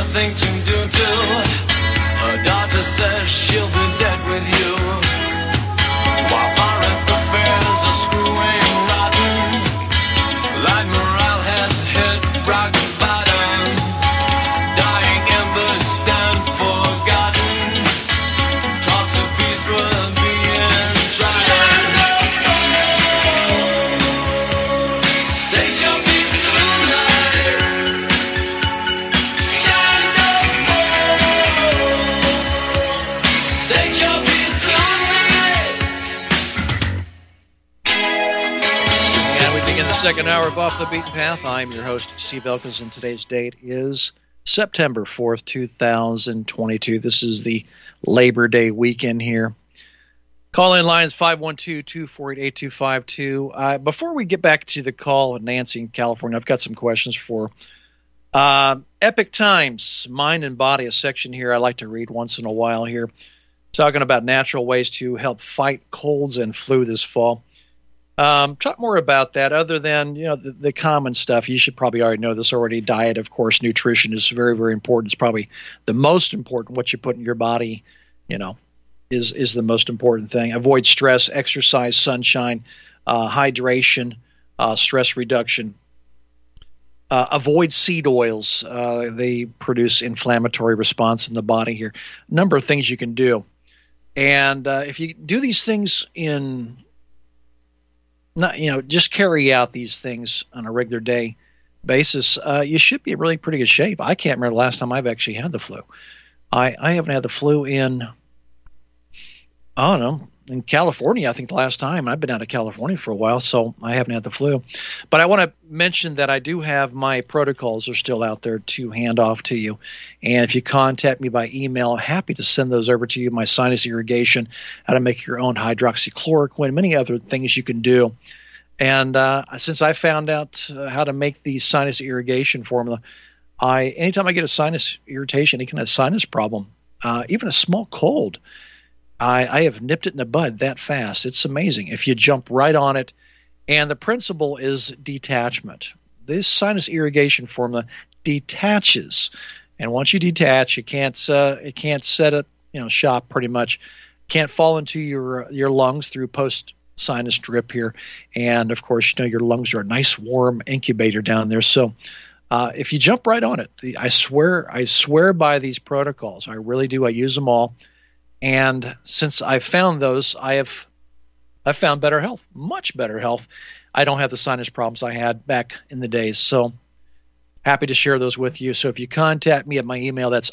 nothing to do to. Her daughter says she'll be dead with you. While foreign affairs are screwing rotten, like morale has hit rock bottom. Dying embers stand forgotten. Talks of peace were being tried. State your peace tonight. Stand up. State your peace tonight. And we begin the second hour of Off the Beaten Path. I'm your host, Steve Elkins, and today's date is September 4th, 2022. This is the Labor Day weekend here. Call-in lines 512-248-8252. Before we get back to the call with Nancy in California, I've got some questions for Epic Times, Mind and Body, a section here I like to read once in a while here, talking about natural ways to help fight colds and flu this fall. Talk more about that other than, the common stuff. You should probably already know this already. Diet, of course, nutrition is very, very important. It's probably the most important. What you put in your body, is the most important thing. Avoid stress, exercise, sunshine, hydration, stress reduction. Avoid seed oils. They produce inflammatory response in the body here. A number of things you can do. And if you do these things just carry out these things on a regular day basis, you should be in really pretty good shape. I can't remember the last time I've actually had the flu. I haven't had the flu in California, I think the last time. I've been out of California for a while, so I haven't had the flu. But I want to mention that I do have my protocols are still out there to hand off to you. And if you contact me by email, I'm happy to send those over to you. My sinus irrigation, how to make your own hydroxychloroquine, many other things you can do. And since I found out how to make the sinus irrigation formula, anytime I get a sinus irritation, any kind of sinus problem, even a small cold, I have nipped it in the bud that fast. It's amazing if you jump right on it. And the principle is detachment. This sinus irrigation formula detaches. And once you detach, it can't set up, shop pretty much. Can't fall into your lungs through post-sinus drip here. And, of course, your lungs are a nice warm incubator down there. So if you jump right on it, I swear by these protocols. I really do. I use them all. And since I found those, I've found better health, much better health. I don't have the sinus problems I had back in the days. So happy to share those with you. So if you contact me at my email, that's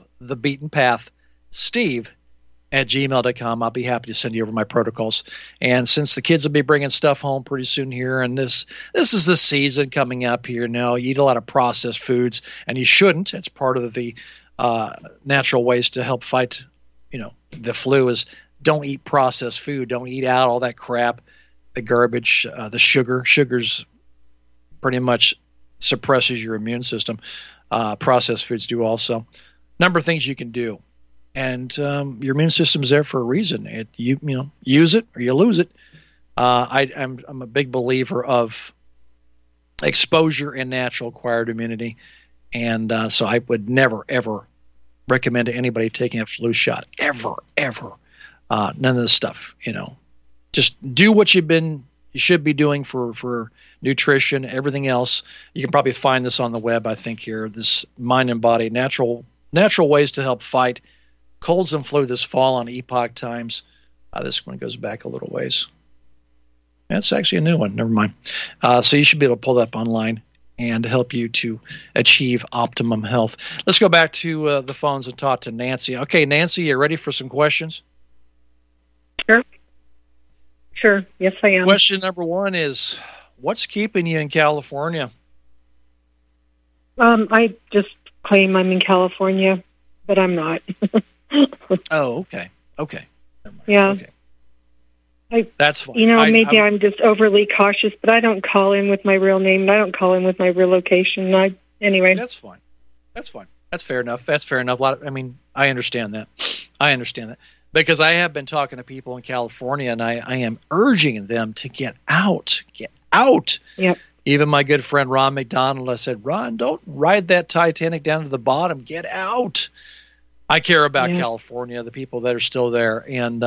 offthebeatenpath.steve@gmail.com. I'll be happy to send you over my protocols. And since the kids will be bringing stuff home pretty soon here, and this is the season coming up here now, you eat a lot of processed foods, and you shouldn't. It's part of the natural ways to help fight the flu is don't eat processed food. Don't eat out all that crap, the garbage, the sugar. Sugar's pretty much suppresses your immune system. Processed foods do also. Number of things you can do. And your immune system's there for a reason. Use it or you lose it. I'm a big believer of exposure and natural acquired immunity. And so I would never, ever recommend to anybody taking a flu shot ever. None of this stuff, just do what you should be doing for nutrition, everything else. You can probably find this on the web, I think here, this Mind and Body, natural ways to help fight colds and flu this fall on Epoch Times. This one goes back a little ways. That's actually a new one. Never mind. So you should be able to pull that up online and help you to achieve optimum health. Let's go back to the phones and talk to Nancy. Okay, Nancy, you ready for some questions? Sure. Yes, I am. Question number one is, what's keeping you in California? I just claim I'm in California, but I'm not. Oh, okay. Yeah. Okay. That's fine. Maybe I'm just overly cautious, but I don't call in with my real name. I don't call in with my real location. Anyway. That's fine. That's fair enough. I understand that. Because I have been talking to people in California, and I am urging them to get out. Yep. Even my good friend Ron McDonald, I said, Ron, don't ride that Titanic down to the bottom. Get out. I care about California, the people that are still there. And,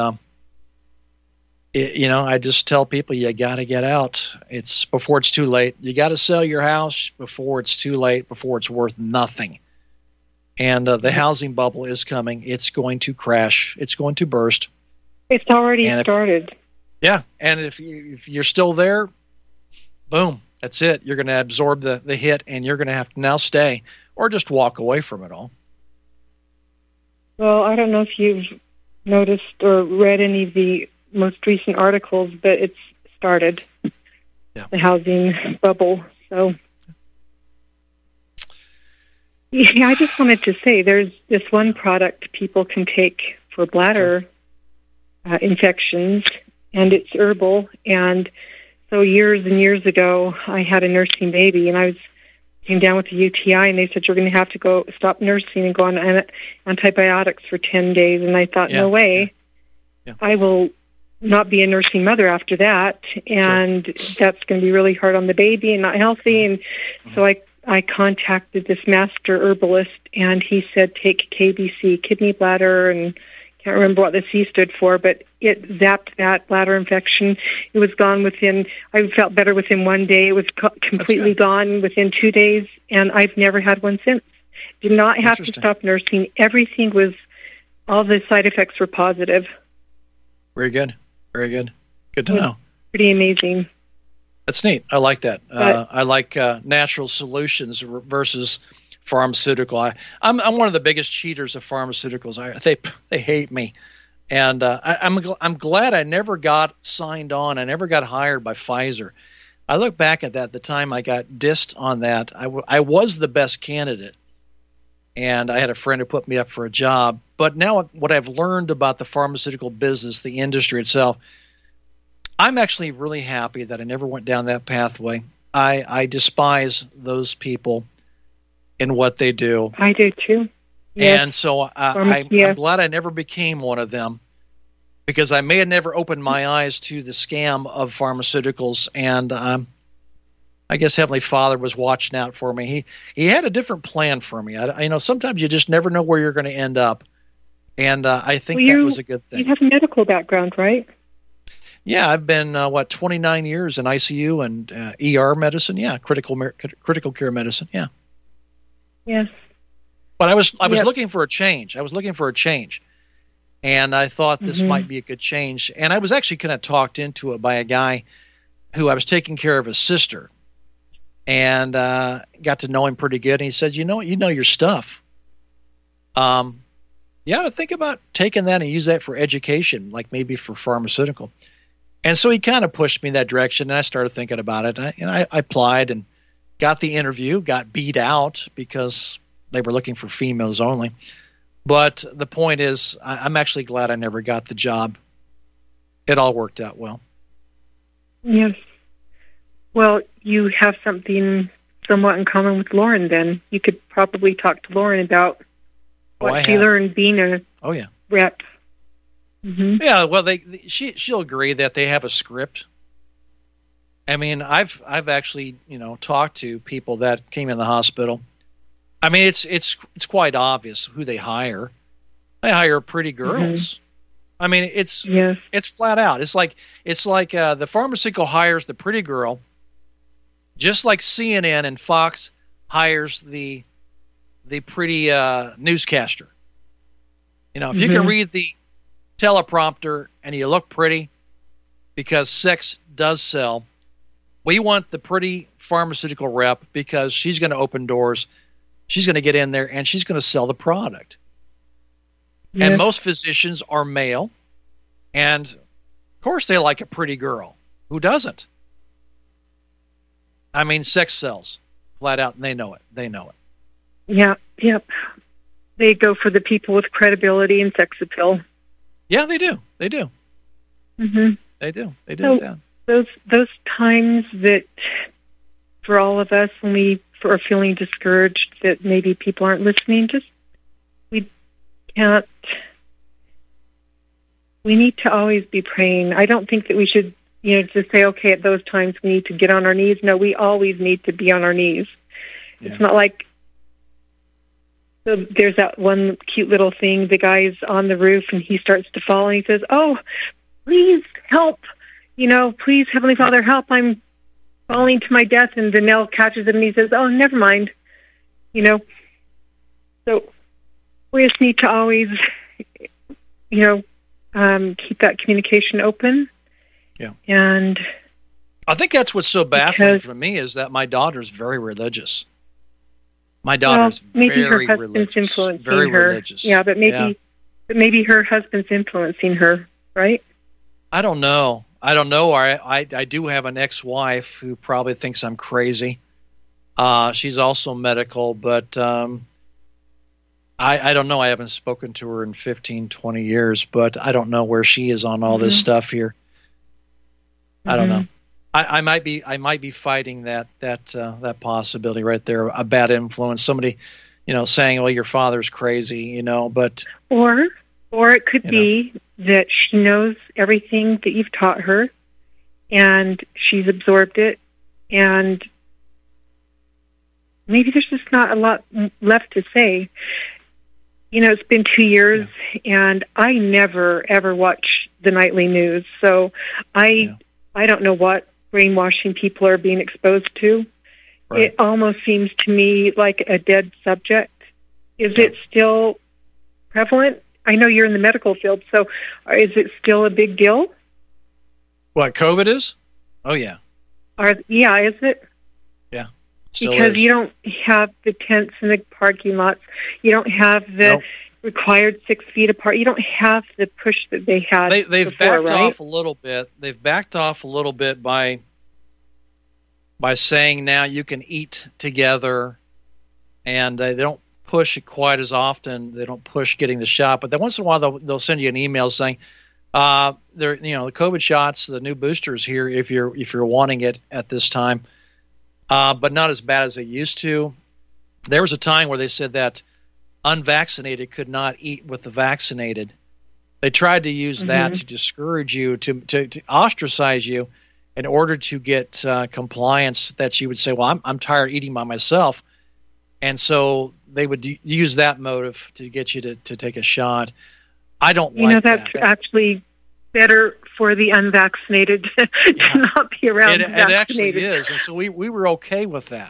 I just tell people you got to get out. It's before it's too late. You got to sell your house before it's too late, before it's worth nothing. And the housing bubble is coming. It's going to crash. It's going to burst. It's already started. And if you're still there, boom, that's it. You're going to absorb the hit, and you're going to have to now stay or just walk away from it all. Well, I don't know if you've noticed or read any of the most recent articles, but it's started, the housing bubble. So, I just wanted to say there's this one product people can take for bladder infections, and it's herbal. And so years and years ago, I had a nursing baby, and I came down with a UTI, and they said, you're going to have to go stop nursing and go on antibiotics for 10 days. And I thought, no way. I will not be a nursing mother after that. And that's going to be really hard on the baby and not healthy. And so I contacted this master herbalist, and he said, take KBC, kidney bladder, and can't remember what the C stood for, but it zapped that bladder infection. It was gone I felt better within 1 day. It was completely gone within 2 days, and I've never had one since. Did not have to stop nursing. All the side effects were positive. Very good. Very good. Good to know. Pretty amazing. That's neat. I like that. I like natural solutions versus pharmaceutical. I'm one of the biggest cheaters of pharmaceuticals. They hate me, and I'm glad I never got signed on. I never got hired by Pfizer. I look back at that. The time I got dissed on that, I was the best candidate, and I had a friend who put me up for a job. But now what I've learned about the pharmaceutical business, the industry itself, I'm actually really happy that I never went down that pathway. I despise those people in what they do. I do too. Yes. And so I'm glad I never became one of them, because I may have never opened my eyes to the scam of pharmaceuticals. And I guess Heavenly Father was watching out for me. He had a different plan for me. Sometimes you just never know where you're going to end up. And I think that was a good thing. You have a medical background, right? Yeah, I've been 29 years in ICU and ER medicine. Yeah, critical care medicine. Yeah. Yes. But I was looking for a change. And I thought this might be a good change. And I was actually kind of talked into it by a guy who I was taking care of his sister, and got to know him pretty good. And he said, you know your stuff. You ought to think about taking that and use that for education, like maybe for pharmaceutical. And so he kind of pushed me in that direction, and I started thinking about it. And I applied and got the interview, got beat out because they were looking for females only. But the point is, I'm actually glad I never got the job. It all worked out well. Yes. Well, you have something somewhat in common with Lauren then. You could probably talk to Lauren about what she learned being a rep. Mm-hmm. Yeah, well, she'll agree that they have a script. I mean, I've actually talked to people that came in the hospital. I mean, it's quite obvious who they hire. They hire pretty girls. Mm-hmm. I mean, it's flat out. It's like the pharmaceutical hires the pretty girl, just like CNN and Fox hires the pretty newscaster. If you can read the teleprompter and you look pretty, because sex does sell, we want the pretty pharmaceutical rep because she's going to open doors. She's going to get in there and she's going to sell the product. Yes. And most physicians are male. And of course they like a pretty girl. Who doesn't? I mean, sex sells flat out, and they know it. Yeah. Yep. They go for the people with credibility and sex appeal. Yeah, they do. Mm-hmm. They do. So those times that for all of us when we are feeling discouraged that maybe people aren't listening, we need to always be praying. I don't think that we should to say, okay, at those times we need to get on our knees. No, we always need to be on our knees. Yeah. It's not like, so there's that one cute little thing, the guy's on the roof and he starts to fall and he says, oh, please help, please, Heavenly Father, help, I'm falling to my death. And Danelle catches him and he says, oh, never mind, So we just need to always, keep that communication open. Yeah. And I think that's what's so baffling for me is that my daughter's very religious. My daughter's maybe very her husband's religious. Influencing very her. religious. Yeah, but maybe her husband's influencing her, right? I don't know. I do have an ex-wife who probably thinks I'm crazy. She's also medical, but I don't know. I haven't spoken to her in 15, 20 years, but I don't know where she is on all this stuff here. I don't know. I might be fighting that possibility right there. A bad influence, somebody, saying, "Well, your father's crazy," but or it could be that she knows everything that you've taught her, and she's absorbed it, and maybe there's just not a lot left to say. It's been 2 years, and I never ever watch the nightly news, so I don't know what brainwashing people are being exposed to. Right. It almost seems to me like a dead subject. Is it still prevalent? I know you're in the medical field, so is it still a big deal? What, COVID is? Oh, yeah. Is it? Yeah, still because is. You don't have the tents in the parking lots. You don't have the required 6 feet apart. You don't have the push that they had They've before, backed right? off a little bit. They've backed off a little bit by saying now you can eat together, and they don't push it quite as often. They don't push getting the shot, but then once in a while they'll send you an email saying, the COVID shots, the new boosters here if you're wanting it at this time, but not as bad as they used to. There was a time where they said that unvaccinated could not eat with the vaccinated. They tried to use that to discourage you, to ostracize you, in order to get compliance. That you would say, "Well, I'm tired of eating by myself," and so they would use that motive to get you to take a shot. I don't like that. That's actually better for the unvaccinated to not be around vaccinated. It actually is, and so we were okay with that.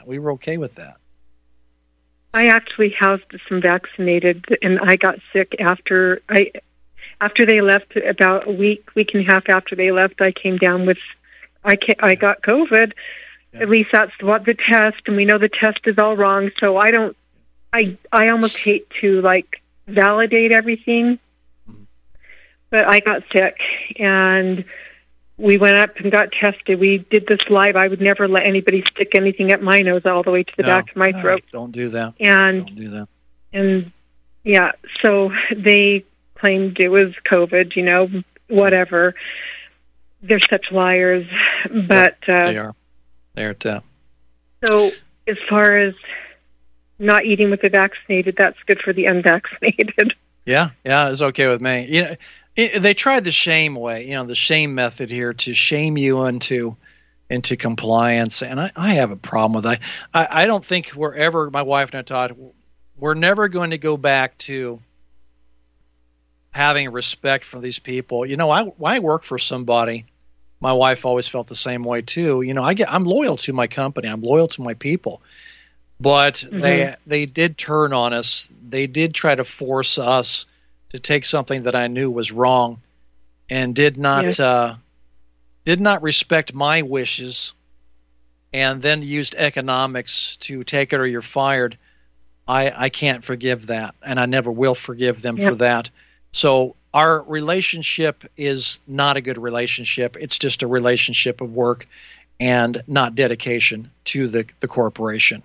I actually housed some vaccinated, and I got sick after they left. About a week and a half after they left, I came down with, I got COVID. Yeah. At least that's what the test, and we know the test is all wrong. So I almost hate to validate everything, but I got sick, and we went up and got tested. We did this live. I would never let anybody stick anything up my nose all the way to the back of my throat. Don't do that. Don't do that. And so they claimed it was COVID, whatever. They're such liars. But they are. They're tough. So as far as not eating with the vaccinated, that's good for the unvaccinated. Yeah, it's okay with me. They tried the shame way, the shame method here to shame you into compliance, and I have a problem with that. I don't think my wife and I taught, we're never going to go back to having respect for these people. I work for somebody. My wife always felt the same way too. I'm loyal to my company. I'm loyal to my people, but they did turn on us. They did try to force us to take something that I knew was wrong, and did not respect my wishes, and then used economics to take it or you're fired. I can't forgive that, and I never will forgive them for that. So our relationship is not a good relationship. It's just a relationship of work and not dedication to the corporation.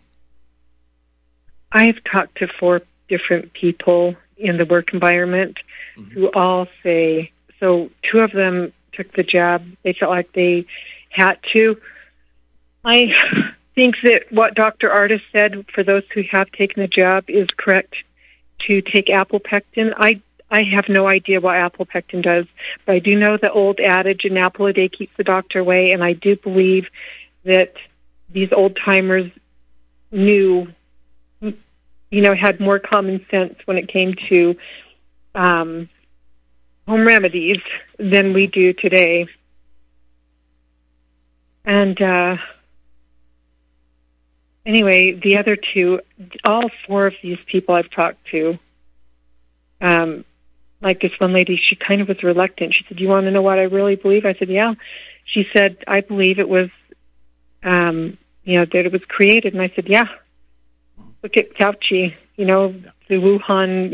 I've talked to 4 different people in the work environment who all say, so 2 of them took the jab. They felt like they had to. I think that what Dr. Ardis said for those who have taken the jab is correct, to take apple pectin. I I have no idea what apple pectin does, but I do know the old adage, an apple a day keeps the doctor away, and I do believe that these old-timers knew, had more common sense when it came to home remedies than we do today. And anyway, the other two, all four of these people I've talked to, like this one lady, she kind of was reluctant. She said, "Do you want to know what I really believe?" I said, "Yeah." She said, "I believe it was, that it was created." And I said, "Yeah. Look at Fauci, the Wuhan,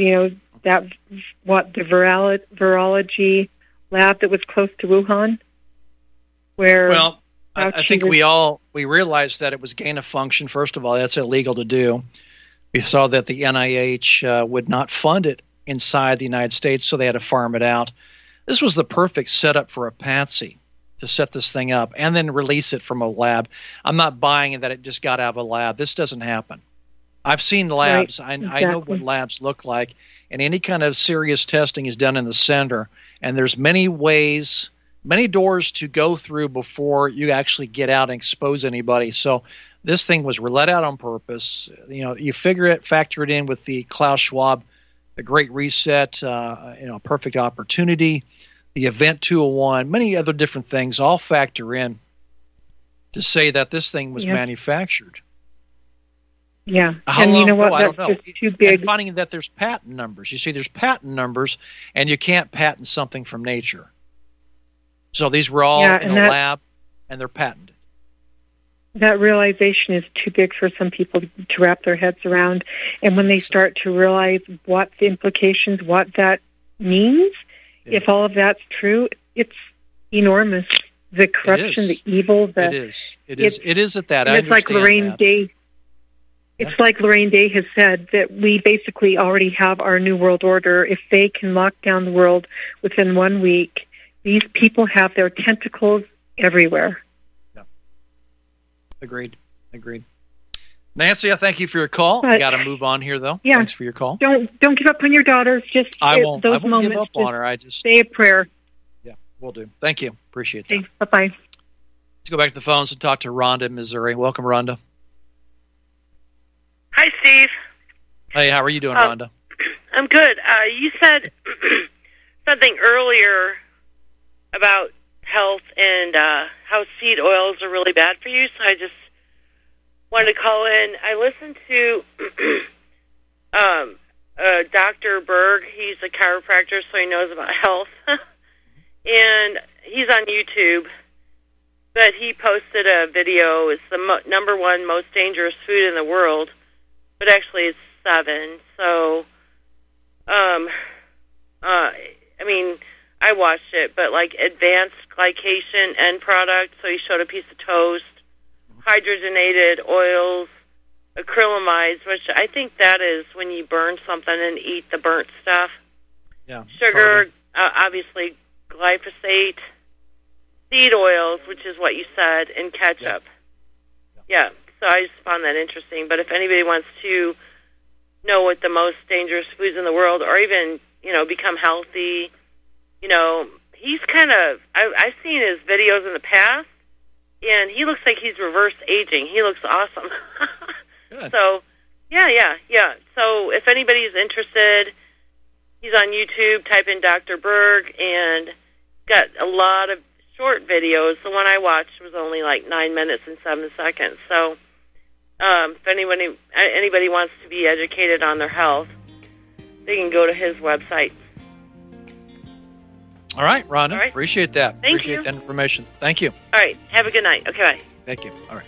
the virology lab that was close to Wuhan, where." Well, I think we realized that it was gain of function. First of all, that's illegal to do. We saw that the NIH would not fund it inside the United States, so they had to farm it out. This was the perfect setup for a patsy to set this thing up and then release it from a lab. I'm not buying that it just got out of a lab. This doesn't happen. I've seen labs. Right, exactly. I know what labs look like, and any kind of serious testing is done in the center, and there's many ways, many doors to go through before you actually get out and expose anybody. So this thing was let out on purpose. You factor it in with the Klaus Schwab, the Great Reset, Perfect Opportunity, the Event 201, many other different things all factor in to say that this thing was manufactured. Yeah, and you know what? I don't know. Just too big. And finding that there's patent numbers. You see, there's patent numbers, and you can't patent something from nature. So these were all in a lab, and they're patented. That realization is too big for some people to wrap their heads around. And when they start to realize what the implications, what that means, if all of that's true, it's enormous. The corruption, the evil. It is at that. It's like Lorraine Day. It's like Lorraine Day has said, that we basically already have our New World Order. If they can lock down the world within 1 week, these people have their tentacles everywhere. Yeah. Agreed. Nancy, I thank you for your call. I got to move on here, though. Yeah. Thanks for your call. Don't give up on your daughters. I won't give up on her. I just say a prayer. Yeah, will do. Thank you. Appreciate that. Okay, bye-bye. Let's go back to the phones and talk to Rhonda in Missouri. Welcome, Rhonda. Hi, Steve. Hey, how are you doing, Rhonda? I'm good. You said something earlier about health and how seed oils are really bad for you, so I just wanted to call in. I listened to Dr. Berg. He's a chiropractor, so he knows about health. And he's on YouTube. But he posted a video. It's the number one most dangerous food in the world. But actually it's 7. So, I watched it, but like advanced glycation end product, so he showed a piece of toast, hydrogenated oils, acrylamides, which I think that is when you burn something and eat the burnt stuff. Yeah. Sugar, obviously glyphosate, seed oils, which is what you said, and ketchup. Yeah. So I just found that interesting. But if anybody wants to know what the most dangerous foods in the world, or even, become healthy, he's kind of, I've seen his videos in the past, and he looks like he's reverse aging. He looks awesome. Good. So, yeah. So if anybody's interested, he's on YouTube, type in Dr. Berg, and got a lot of short videos. The one I watched was only like 9 minutes and 7 seconds. So if anybody wants to be educated on their health, they can go to his website. All right, Rhonda. All right. Appreciate that. Appreciate that information. Thank you. All right. Have a good night. Okay, bye. Thank you. All right.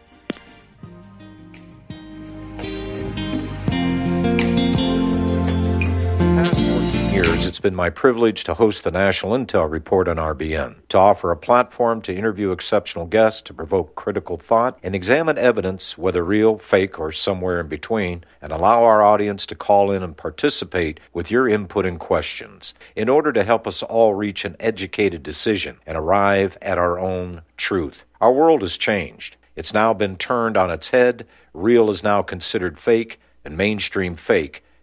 Years, it's been my privilege to host the National Intel Report on RBN, to offer a platform to interview exceptional guests, to provoke critical thought, and examine evidence, whether real, fake, or somewhere in between, and allow our audience to call in and participate with your input and questions in order to help us all reach an educated decision and arrive at our own truth. Our world has changed. It's now been turned on its head. Real is now considered fake, and mainstream fake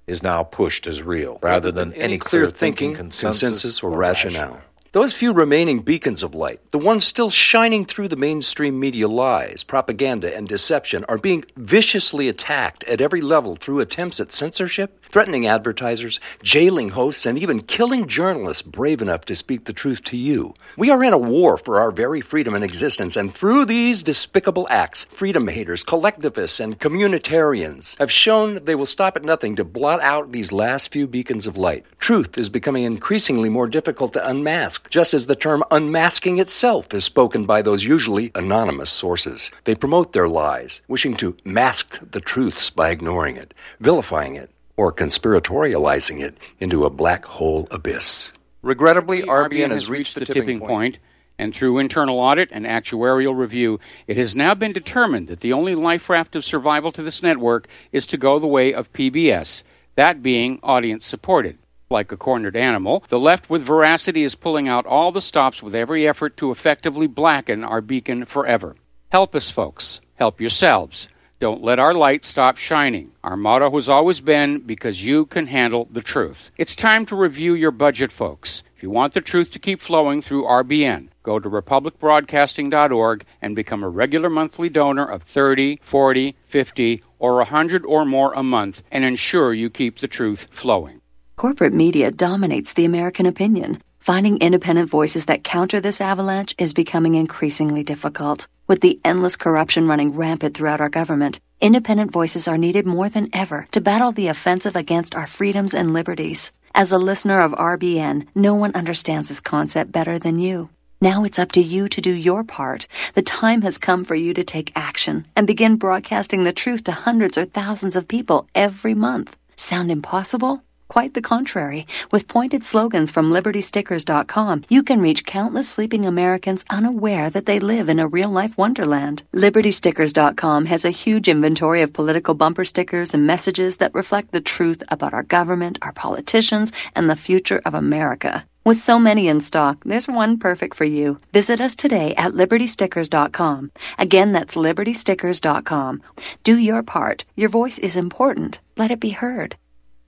is now pushed as real, rather than any clear thinking, consensus, or rationale. Those few remaining beacons of light, the ones still shining through the mainstream media lies, propaganda, and deception, are being viciously attacked at every level through attempts at censorship, threatening advertisers, jailing hosts, and even killing journalists brave enough to speak the truth to you. We are in a war for our very freedom and existence, and through these despicable acts, freedom haters, collectivists, and communitarians have shown they will stop at nothing to blot out these last few beacons of light. Truth is becoming increasingly more difficult to unmask, just as the term unmasking itself is spoken by those usually anonymous sources. They promote their lies, wishing to mask the truths by ignoring it, vilifying it, or conspiratorializing it into a black hole abyss. Regrettably, RBN has reached the tipping point, and through internal audit and actuarial review, it has now been determined that the only life raft of survival to this network is to go the way of PBS, that being audience-supported. Like a cornered animal, the left with veracity is pulling out all the stops with every effort to effectively blacken our beacon forever. Help us, folks. Help yourselves. Don't let our light stop shining. Our motto has always been, because you can handle the truth. It's time to review your budget, folks. If you want the truth to keep flowing through RBN, go to republicbroadcasting.org and become a regular monthly donor of $30, $40, $50, or $100 or more a month and ensure you keep the truth flowing. Corporate media dominates the American opinion. Finding independent voices that counter this avalanche is becoming increasingly difficult. With the endless corruption running rampant throughout our government, independent voices are needed more than ever to battle the offensive against our freedoms and liberties. As a listener of RBN, no one understands this concept better than you. Now it's up to you to do your part. The time has come for you to take action and begin broadcasting the truth to hundreds or thousands of people every month. Sound impossible? Quite the contrary. With pointed slogans from LibertyStickers.com, you can reach countless sleeping Americans unaware that they live in a real-life wonderland. LibertyStickers.com has a huge inventory of political bumper stickers and messages that reflect the truth about our government, our politicians, and the future of America. With so many in stock, there's one perfect for you. Visit us today at LibertyStickers.com. Again, that's LibertyStickers.com. Do your part. Your voice is important. Let it be heard.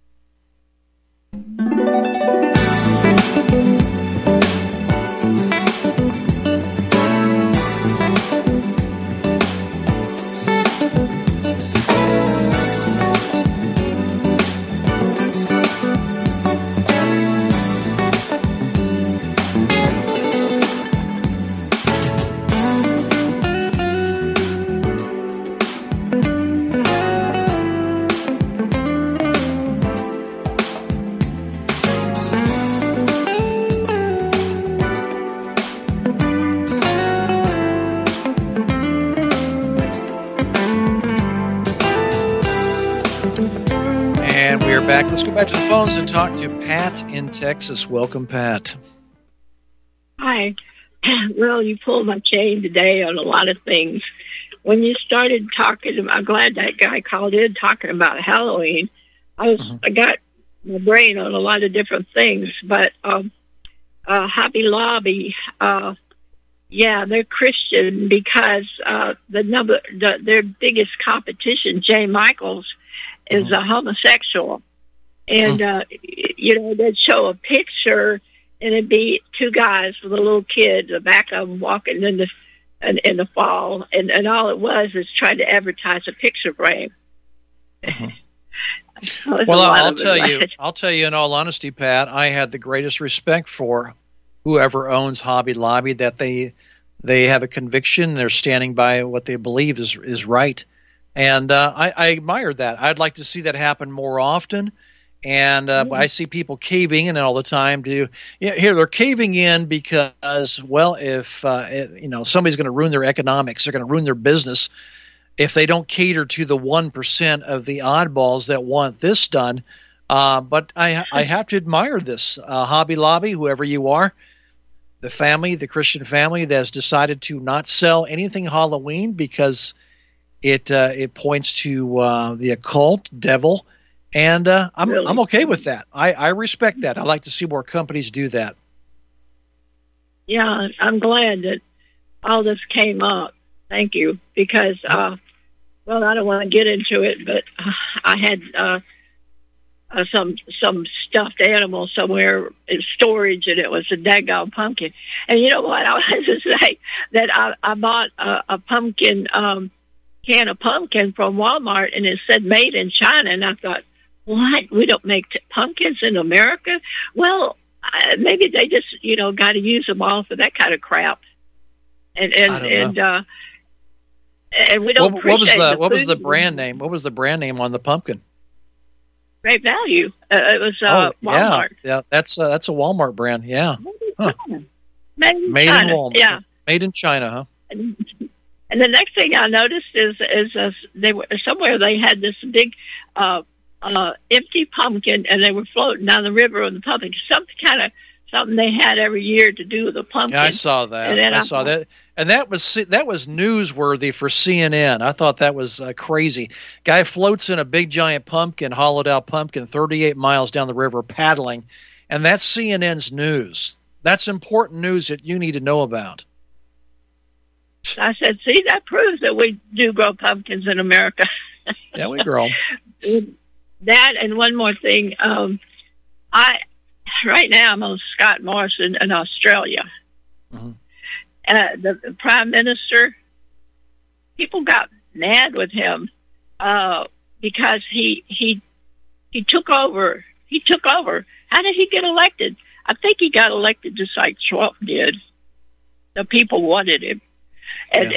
Back. Let's go back to the phones and talk to Pat in Texas. Welcome, Pat. Hi. Well, you pulled my chain today on a lot of things. When you started talking, I'm glad that guy called in talking about Halloween. I got my brain on a lot of different things, but Hobby Lobby, yeah, they're Christian because their biggest competition, Jay Michaels, is a homosexual. And, they'd show a picture, and it'd be two guys with a little kid, the back of them walking in the fall, and all it was is trying to advertise a picture frame. Well, I'll tell you in all honesty, Pat, I had the greatest respect for whoever owns Hobby Lobby, that they have a conviction, they're standing by what they believe is right. And I admire that. I'd like to see that happen more often. And I see people caving in all the time. They're caving in because, well, if somebody's going to ruin their economics, they're going to ruin their business if they don't cater to the 1% of the oddballs that want this done. But I have to admire this Hobby Lobby, whoever you are, the Christian family that has decided to not sell anything Halloween because it points to the occult, devil. And I'm okay with that. I respect that. I like to see more companies do that. Yeah, I'm glad that all this came up. Thank you. Because, I don't want to get into it, but I had some stuffed animal somewhere in storage, and it was a daggone pumpkin. And you know what? I wanted to say that I bought a pumpkin can of pumpkin from Walmart, and it said made in China, and I thought, what? We don't make pumpkins in America? Well, maybe they just got to use them all for that kind of crap. And we don't. What was the brand name? What was the brand name on the pumpkin? Great Value. It was Walmart. Yeah, that's a Walmart brand. Yeah. Huh. Made in Walmart. Yeah. Made in China, huh? And the next thing I noticed is they were somewhere they had this big empty pumpkin, and they were floating down the river on the pumpkin. Something they had every year to do with the pumpkin. Yeah, I saw that. I saw that. And that was newsworthy for CNN. I thought that was crazy. Guy floats in a big giant pumpkin, hollowed out pumpkin, 38 miles down the river paddling, and that's CNN's news. That's important news that you need to know about. I said, see, that proves that we do grow pumpkins in America. Yeah, we grow them. That and one more thing. Right now I'm on Scott Morrison in Australia. Mm-hmm. The Prime Minister, people got mad with him because he took over. He took over. How did he get elected? I think he got elected just like Trump did. The people wanted him. And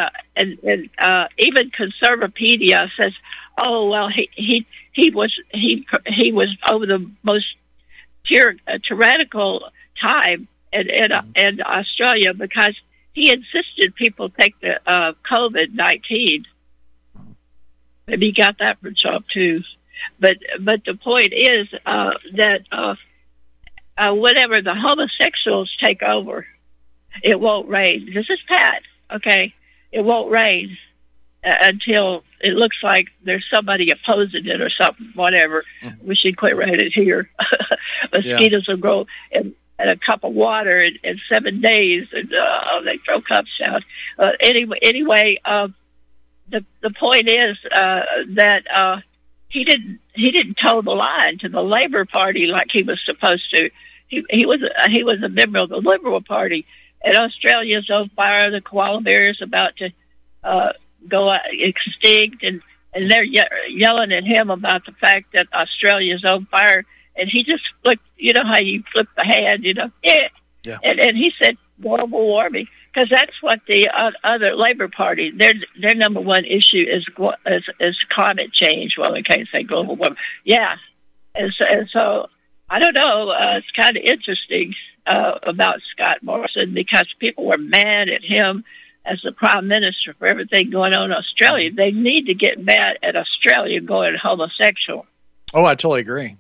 even Conservapedia says, oh well, he was over the most tyrannical time in Australia because he insisted people take the COVID-19. Maybe he got that from Trump too, but the point is that whenever the homosexuals take over, it won't rain. This is Pat. Okay, it won't rain until it looks like there's somebody opposing it or something, whatever. Mm-hmm. We should quit raining here. Mosquitoes will grow in a cup of water in 7 days, and they throw cups out. Anyway, the point is that he didn't toe the line to the Labor Party like he was supposed to. He was a member of the Liberal Party. And Australia's on fire. The koala bear is about to go extinct, and they're yelling at him about the fact that Australia's on fire. And he just flipped, you know how you flip the hand, yeah. And he said global warming, because that's what the other Labor Party, their number one issue is climate change. Well, they can't say global warming. Yeah. And so I don't know. It's kind of interesting about Scott Morrison because people were mad at him as the Prime Minister for everything going on in Australia. They need to get mad at Australia going homosexual. Oh, I totally agree.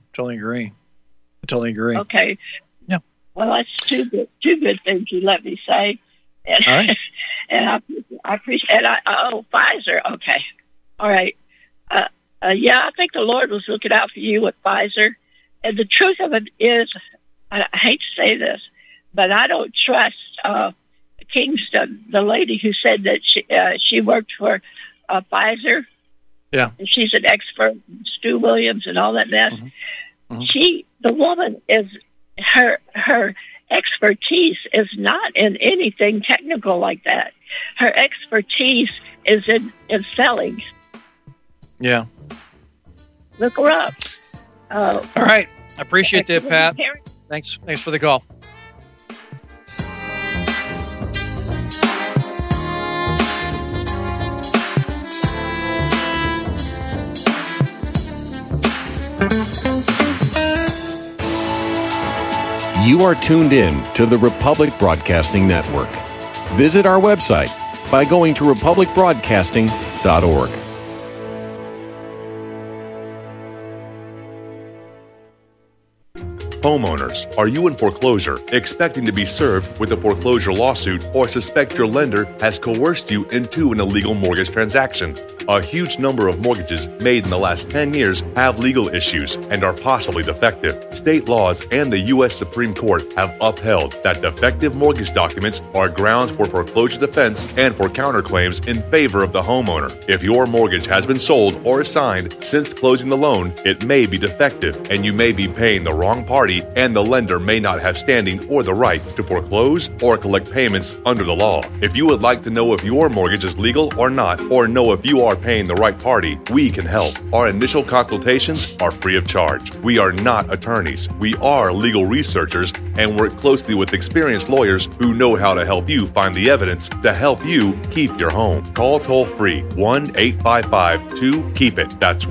Okay. Yeah. Well, that's two good things you let me say. And, all right. And I appreciate it. Pfizer. Okay. All right. I think the Lord was looking out for you with Pfizer. And the truth of it is, I hate to say this, but I don't trust Kingston, the lady who said that she worked for Pfizer. Yeah. And she's an expert, Stu Williams and all that mess. Mm-hmm. Mm-hmm. The woman is, her expertise is not in anything technical like that. Her expertise is in selling. Yeah. Look her up. All right. I appreciate that, Pat. Thanks for the call. You are tuned in to the Republic Broadcasting Network. Visit our website by going to republicbroadcasting.org. Homeowners, are you in foreclosure, expecting to be served with a foreclosure lawsuit, or suspect your lender has coerced you into an illegal mortgage transaction? A huge number of mortgages made in the last 10 years have legal issues and are possibly defective. State laws and the U.S. Supreme Court have upheld that defective mortgage documents are grounds for foreclosure defense and for counterclaims in favor of the homeowner. If your mortgage has been sold or assigned since closing the loan, it may be defective and you may be paying the wrong party, and the lender may not have standing or the right to foreclose or collect payments under the law. If you would like to know if your mortgage is legal or not, or know if you are paying the right party, we can help. Our initial consultations are free of charge. We are not attorneys. We are legal researchers and work closely with experienced lawyers who know how to help you find the evidence to help you keep your home. Call toll-free 1-855-2-KEEP-IT. That's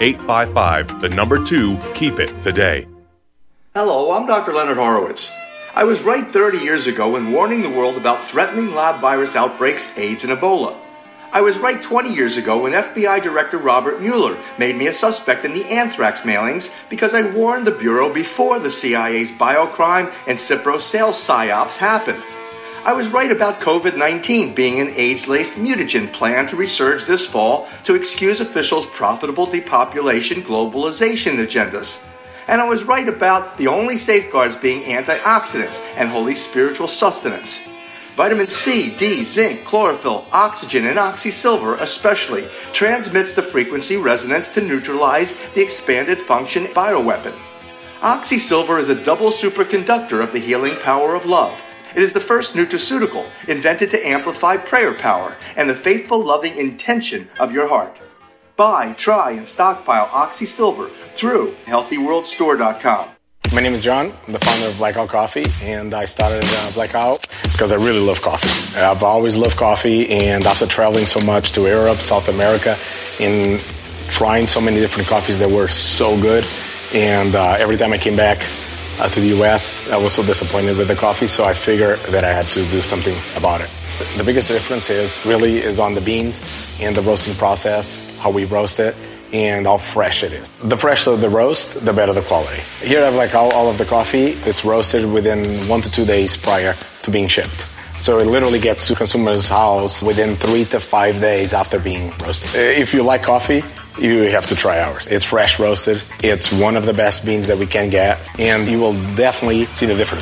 1-855-2-KEEP-IT today. Hello, I'm Dr. Leonard Horowitz. I was right 30 years ago in warning the world about threatening lab virus outbreaks, AIDS, and Ebola. I was right 20 years ago when FBI Director Robert Mueller made me a suspect in the anthrax mailings because I warned the Bureau before the CIA's biocrime and Cipro sales psyops happened. I was right about COVID-19 being an AIDS-laced mutagen planned to resurge this fall to excuse officials' profitable depopulation globalization agendas. And I was right about the only safeguards being antioxidants and holy spiritual sustenance. Vitamin C, D, zinc, chlorophyll, oxygen, and oxysilver especially transmits the frequency resonance to neutralize the expanded function bioweapon. Oxysilver is a double superconductor of the healing power of love. It is the first nutraceutical invented to amplify prayer power and the faithful, loving intention of your heart. Buy, try, and stockpile Oxysilver through HealthyWorldStore.com. My name is John. I'm the founder of Blackout Coffee, and I started Blackout because I really love coffee. I've always loved coffee, and after traveling so much to Europe, South America, and trying so many different coffees that were so good, and every time I came back to the U.S., I was so disappointed with the coffee, so I figured that I had to do something about it. The biggest difference is on the beans and the roasting process, how we roast it, and how fresh it is. The fresher the roast, the better the quality. Here I have all of the coffee. It's roasted within 1 to 2 days prior to being shipped. So it literally gets to consumer's house within 3 to 5 days after being roasted. If you like coffee, you have to try ours. It's fresh roasted. It's one of the best beans that we can get, and you will definitely see the difference.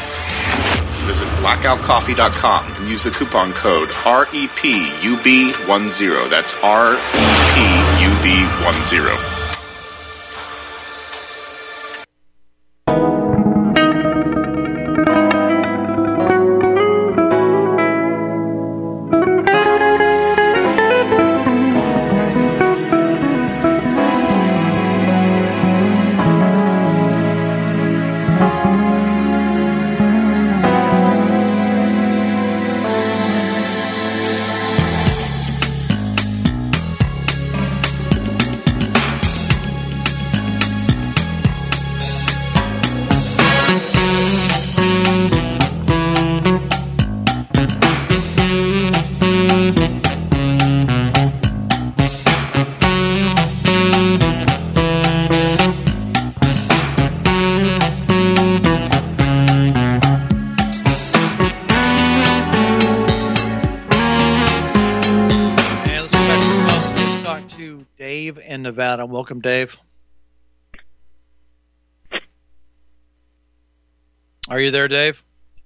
Visit blackoutcoffee.com and use the coupon code REPUB10. That's REPUB10. Nevada. Welcome, Dave. Are you there, Dave?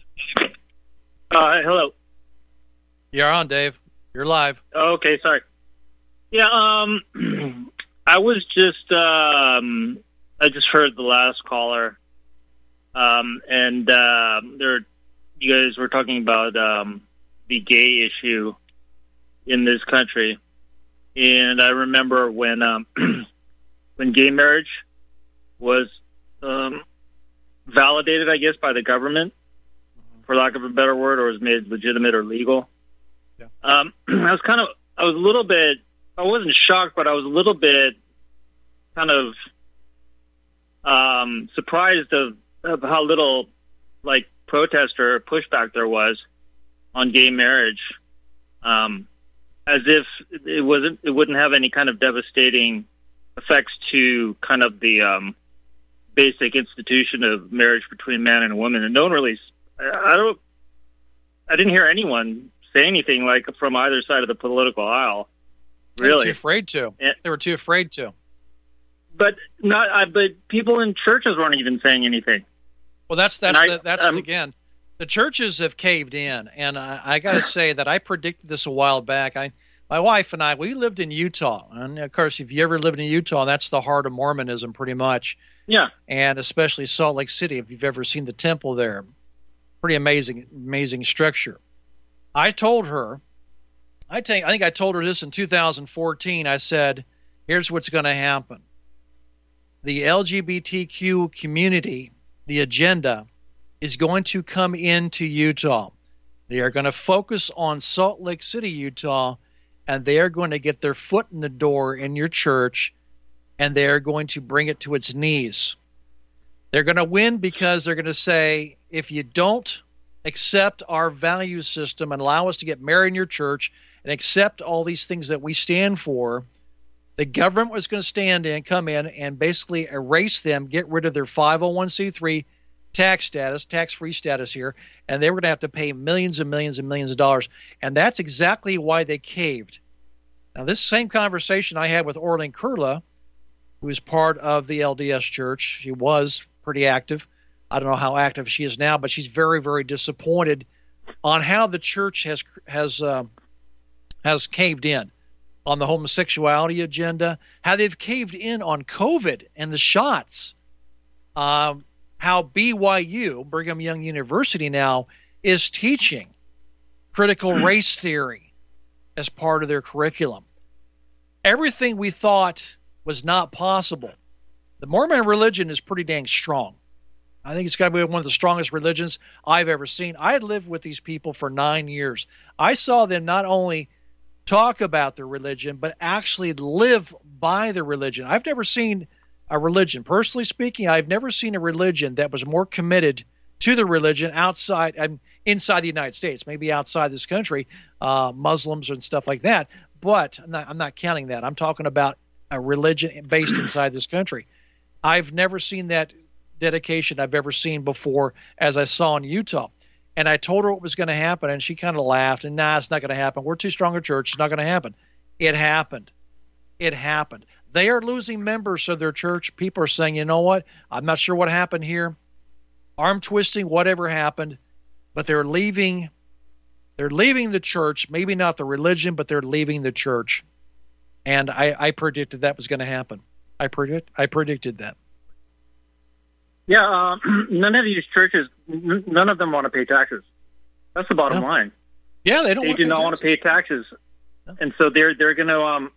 Hello. You're on, Dave. You're live. Okay, sorry. Yeah, I was just, I just heard the last caller, and you guys were talking about the gay issue in this country. And I remember when gay marriage was validated, I guess, by the government, for lack of a better word, or was made legitimate or legal. Yeah. I was a little bit, I wasn't shocked, but I was a little bit kind of surprised of how little, protest or pushback there was on gay marriage. As if it wouldn't have any kind of devastating effects to kind of the basic institution of marriage between man and a woman. And no one really, I didn't hear anyone say anything from either side of the political aisle Really? They were too afraid to. They were too afraid to. But but people in churches weren't even saying anything. Well, that's again, the churches have caved in, and I got to say that I predicted this a while back. My wife and I, we lived in Utah, and of course, if you ever lived in Utah, that's the heart of Mormonism, pretty much. Yeah. And especially Salt Lake City, if you've ever seen the temple there, pretty amazing structure. I told her, I think I told her this in 2014. I said, here's what's going to happen. The LGBTQ community, the agenda, is going to come into Utah. They are going to focus on Salt Lake City, Utah, and they are going to get their foot in the door in your church, and they are going to bring it to its knees. They're going to win because they're going to say, if you don't accept our value system and allow us to get married in your church and accept all these things that we stand for, the government was going to come in and basically erase them, get rid of their 501c3 tax-free status here, and they were going to have to pay millions and millions and millions of dollars. And that's exactly why they caved. Now, this same conversation I had with Orlin Kurla, who is part of the LDS Church. She was pretty active. I don't know how active she is now, but she's very, very disappointed on how the church has caved in on the homosexuality agenda, how they've caved in on COVID and the shots, how BYU, Brigham Young University now, is teaching critical race theory as part of their curriculum. Everything we thought was not possible. The Mormon religion is pretty dang strong. I think it's got to be one of the strongest religions I've ever seen. I had lived with these people for 9 years. I saw them not only talk about their religion, but actually live by their religion. I've never seen a religion, personally speaking, I've never seen a religion that was more committed to the religion inside the United States, maybe outside this country, Muslims and stuff like that. But I'm not counting that. I'm talking about a religion based inside this country. I've never seen that dedication I've ever seen before as I saw in Utah. And I told her what was going to happen, and she kind of laughed, and it's not going to happen. We're too strong a church. It's not going to happen. It happened. It happened. They are losing members of their church. People are saying, you know what? I'm not sure what happened here. Arm twisting, whatever happened. But they're leaving the church. Maybe not the religion, but they're leaving the church. And I predicted that was going to happen. I predicted that. Yeah, none of these churches, none of them want to pay taxes. That's the bottom line. Yeah, they don't. They do not want to pay taxes, and so they're going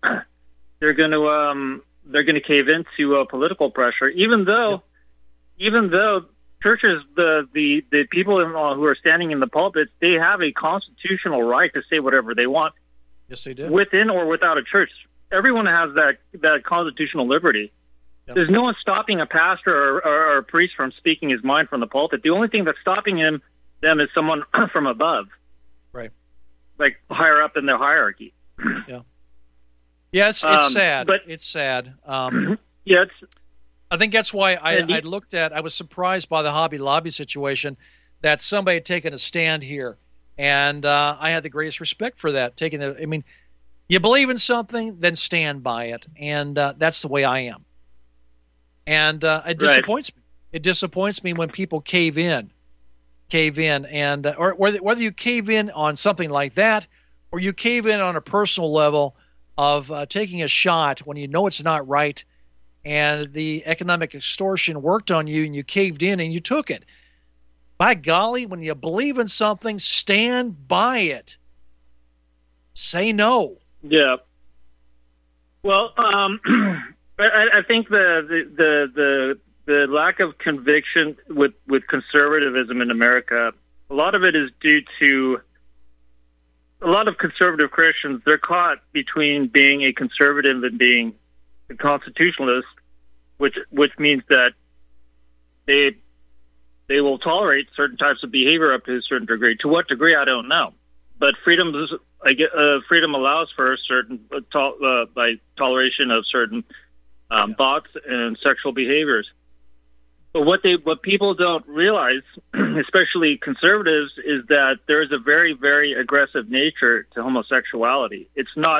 to cave into political pressure. Even though churches, the people who are standing in the pulpits, they have a constitutional right to say whatever they want. Yes, they do. Within or without a church, everyone has that constitutional liberty. Yep. There's no one stopping a pastor or a priest from speaking his mind from the pulpit. The only thing that's stopping them is someone from above, right? Like higher up in their hierarchy. Yeah. Yeah, it's sad. But it's sad. Yeah, I think that's why I was surprised by the Hobby Lobby situation, that somebody had taken a stand here, and I had the greatest respect for that. You believe in something, then stand by it, and that's the way I am. And it disappoints me. It disappoints me when people cave in, and or whether you cave in on something like that, or you cave in on a personal level of taking a shot when you know it's not right, and the economic extortion worked on you, and you caved in and you took it. By golly, when you believe in something, stand by it. Say no. Yeah. Well, I think the lack of conviction with conservatism in America, a lot of it is due to a lot of conservative Christians. They're caught between being a conservative and being a constitutionalist, which means that they will tolerate certain types of behavior up to a certain degree. To what degree, I don't know. But freedom allows for a certain toleration of certain thoughts and sexual behaviors. But what people don't realize, especially conservatives, is that there is a very, very aggressive nature to homosexuality. It's not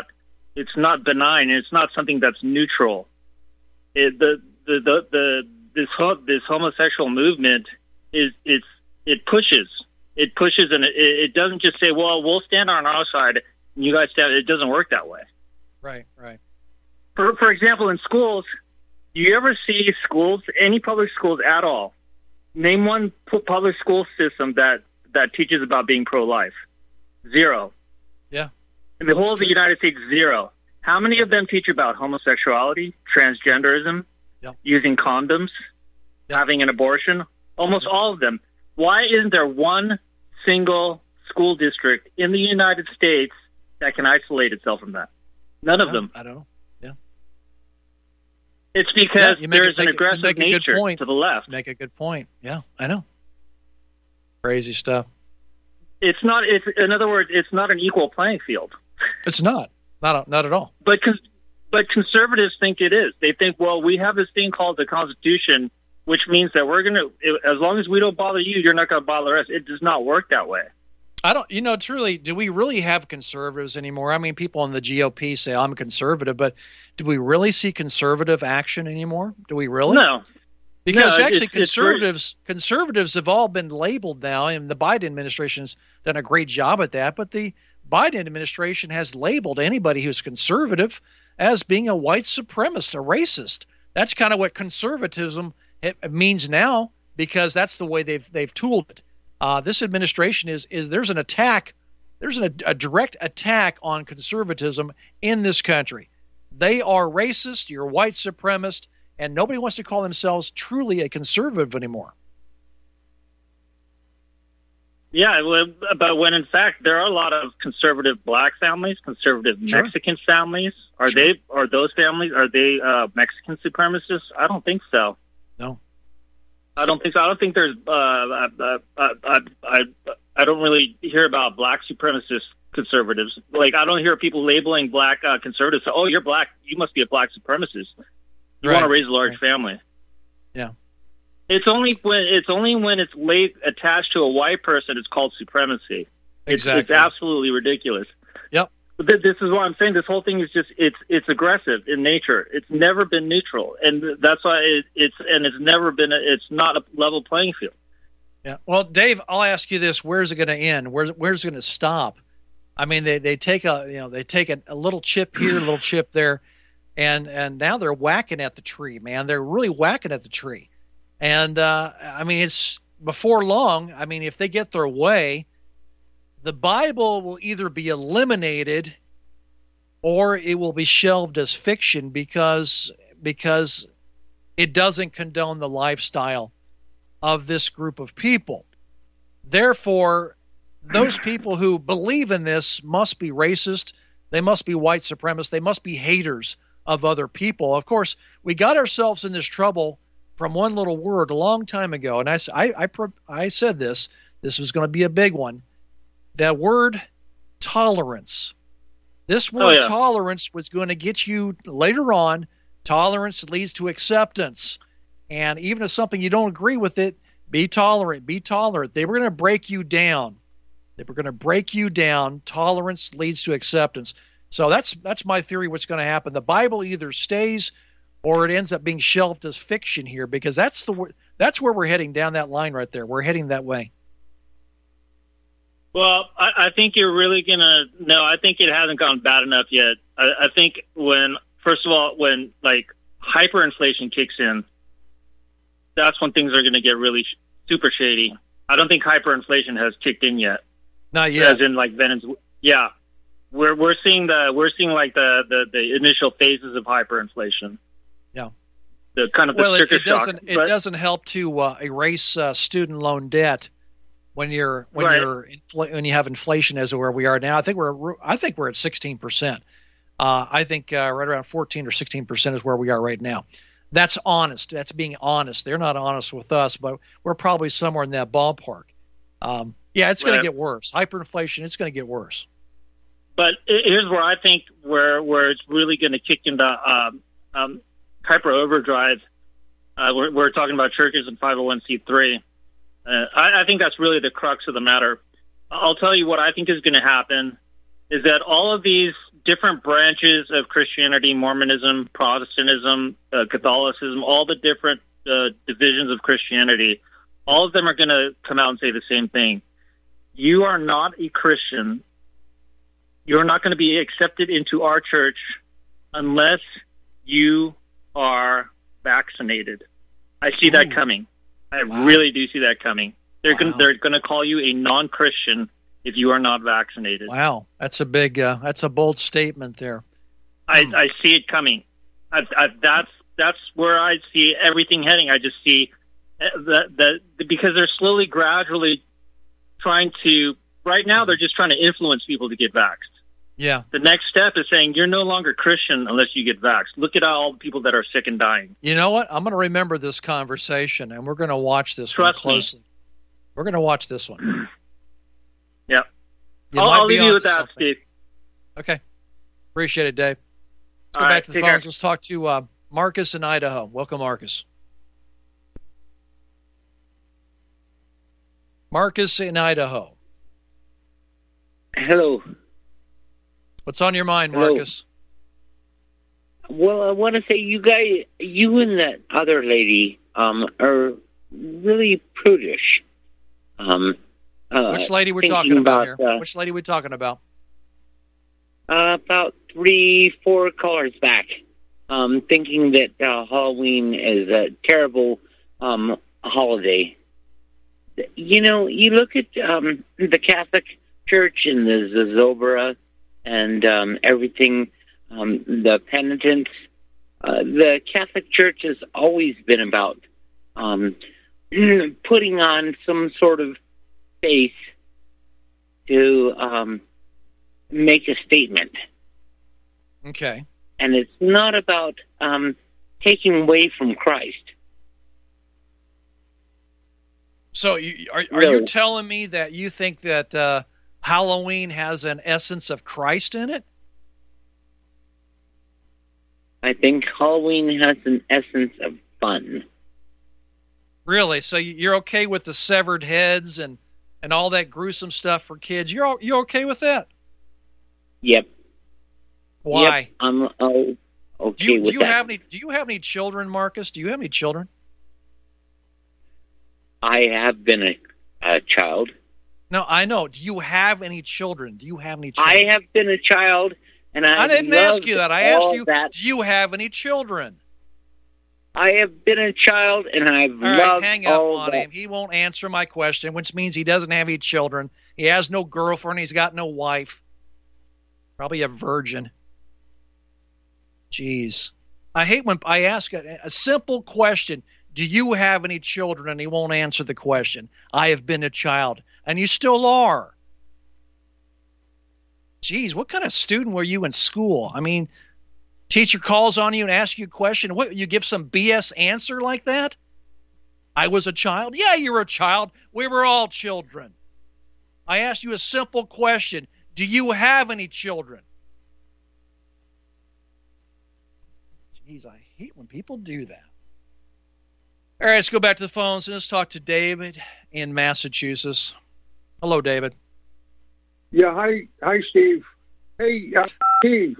It's not benign. It's not something that's neutral. This homosexual movement it pushes, and it doesn't just say, well, we'll stand on our side and you guys stand. It doesn't work that way. Right. For example, in schools, do you ever see schools, any public schools at all? Name one public school system that teaches about being pro-life. Zero. Yeah. In the whole of the United States, zero. How many of them teach about homosexuality, transgenderism, using condoms, having an abortion? Almost all of them. Why isn't there one single school district in the United States that can isolate itself from that? None of them. I don't know. Yeah. It's because there's an aggressive nature to the left. Make a good point. Yeah, I know. Crazy stuff. It's not. In other words, it's not an equal playing field. It's not. Not at all. But conservatives think it is. They think, well, we have this thing called the Constitution, which means that we're going to, as long as we don't bother you, you're not going to bother us. It does not work that way. I don't, truly, do we really have conservatives anymore? I mean, people in the GOP say, I'm a conservative, but do we really see conservative action anymore? Do we really? No. Because actually conservatives have all been labeled now, and the Biden administration's done a great job at that, but the Biden administration has labeled anybody who's conservative as being a white supremacist, a racist. That's kind of what conservatism means now, because that's the way they've tooled it. This administration is there's an attack, there's a direct attack on conservatism in this country. They are racist, you're white supremacist, and nobody wants to call themselves truly a conservative anymore. Yeah, but when in fact there are a lot of conservative black families, conservative Mexican families. Are those families Mexican supremacists? I don't think so. No. I don't think so. I don't think there's. I don't really hear about black supremacist conservatives. Like, I don't hear people labeling black conservatives. Oh, you're black. You must be a black supremacist. You want to raise a large family. Yeah. It's only when it's attached to a white person it's called supremacy. Exactly. It's absolutely ridiculous. Yep. But this is what I'm saying. This whole thing is just it's aggressive in nature. It's never been neutral, and that's why it's never been. It's not a level playing field. Yeah. Well, Dave, I'll ask you this: where's it going to end? Where's it going to stop? I mean, they take a little chip here, a little chip there, and now they're whacking at the tree, man. They're really whacking at the tree. And, I mean, it's before long. I mean, if they get their way, the Bible will either be eliminated or it will be shelved as fiction because it doesn't condone the lifestyle of this group of people. Therefore, those people who believe in this must be racist. They must be white supremacists. They must be haters of other people. Of course, we got ourselves in this trouble from one little word a long time ago, and I said this was going to be a big one. That word tolerance. This word tolerance was going to get you later on. Tolerance leads to acceptance, and even if something you don't agree with it, be tolerant. Be tolerant. They were going to break you down. Tolerance leads to acceptance. So that's my theory. What's going to happen? The Bible either stays or it ends up being shelved as fiction here, because that's where we're heading, down that line right there. We're heading that way. Well, I think you're really going to – no, I think it hasn't gone bad enough yet. I think first of all, when like hyperinflation kicks in, that's when things are going to get really super shady. I don't think hyperinflation has kicked in yet. Not yet. As in like Venezuela. Yeah. We're seeing like the initial phases of hyperinflation. Yeah. The kind of the sticker shock. It doesn't help to erase student loan debt when you have inflation as where we are now. I think we're at 16%. I think right around 14 or 16% is where we are right now. That's honest. That's being honest. They're not honest with us, but we're probably somewhere in that ballpark. It's going to get worse. Hyperinflation, it's going to get worse. But here's where I think where it's really going to kick into hyper overdrive. We're talking about churches and 501c3. I think that's really the crux of the matter. I'll tell you what I think is going to happen is that all of these different branches of Christianity, Mormonism, Protestantism, Catholicism, all the different divisions of Christianity, all of them are going to come out and say the same thing. You are not a Christian. You're not going to be accepted into our church unless you are vaccinated. I see that coming. I really do see that coming. They're going to call you a non-Christian if you are not vaccinated. Wow, that's a big, that's a bold statement there. I see it coming. That's where I see everything heading. I just see that because they're slowly, gradually trying to. Right now, they're just trying to influence people to get vaxxed. Yeah. The next step is saying you're no longer Christian unless you get vaxxed. Look at all the people that are sick and dying. You know what? I'm going to remember this conversation, and we're going to watch this one Trust closely. me. We're going to watch this one. Yeah. You I'll might be leave you with onto that, something. Steve. Okay. Appreciate it, Dave. Let's go All right, back to the take phones. care. Let's talk to Marcus in Idaho. Welcome, Marcus. Marcus in Idaho. Hello. What's on your mind, Hello. Marcus? Well, I want to say you and that other lady are really prudish. Which lady we're thinking talking about here? about, Which lady we talking about? About 3-4 callers back, thinking that Halloween is a terrible holiday. You know, you look at the Catholic Church and the Zozobra and everything, the penitents. The Catholic Church has always been about putting on some sort of face to make a statement. Okay. And it's not about taking away from Christ. So are you telling me that you think that Halloween has an essence of Christ in it? I think Halloween has an essence of fun. Really? So you're okay with the severed heads and all that gruesome stuff for kids? You're okay with that? Yep. Why? Yep, I'm okay with that. Do you have any children, Marcus? Do you have any children? I have been a child. No, I know. Do you have any children? Do you have any children? I have been a child, and I didn't ask you that. I asked you, that. do you have any children? I have been a child, and I've All right, loved hang up all on that. him. He won't answer my question, which means he doesn't have any children. He has no girlfriend. He's got no wife. Probably a virgin. Jeez. I hate when I ask a simple question. Do you have any children? And he won't answer the question. I have been a child. And you still are. Jeez, what kind of student were you in school? I mean, teacher calls on you and asks you a question. What, you give some BS answer like that? I was a child? Yeah, you're a child. We were all children. I asked you a simple question. Do you have any children? Jeez, I hate when people do that. All right, let's go back to the phones and let's talk to David in Massachusetts. Hello, David. Yeah, hi, Steve. Hey, Steve.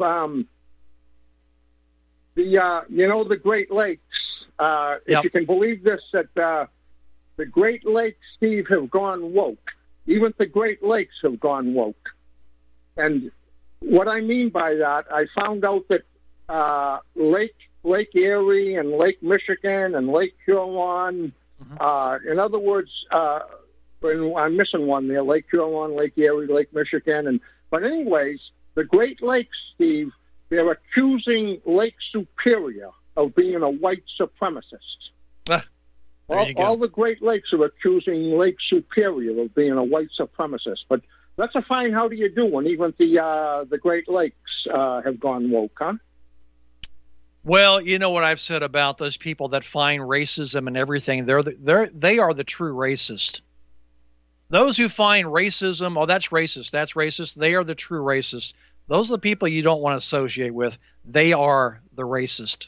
The Great Lakes. If you can believe this, that the Great Lakes, Steve, have gone woke. Even the Great Lakes have gone woke. And what I mean by that, I found out that Lake Erie and Lake Michigan and Lake Huron. In other words, I'm missing one there. Lake Huron, Lake Erie, Lake Michigan, but anyways, the Great Lakes, Steve, they're accusing Lake Superior of being a white supremacist. All the Great Lakes are accusing Lake Superior of being a white supremacist. But that's a fine how do you do when even the Great Lakes have gone woke, huh? Well, you know what I've said about those people that find racism and everything. They are the true racist. Those who find racism, oh, that's racist. They are the true racists. Those are the people you don't want to associate with. They are the racist.